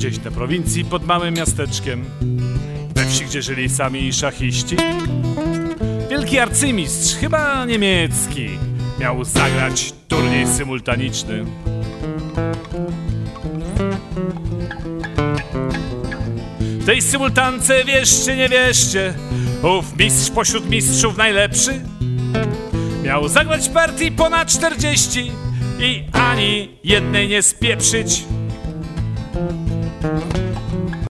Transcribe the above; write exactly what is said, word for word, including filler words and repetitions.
Gdzieś na prowincji pod małym miasteczkiem, we wsi, gdzie żyli sami szachiści, wielki arcymistrz, chyba niemiecki, miał zagrać turniej symultaniczny. W tej symultance, wierzcie, nie wierzcie, ów mistrz pośród mistrzów najlepszy miał zagrać partii ponad czterdzieści i ani jednej nie spieprzyć.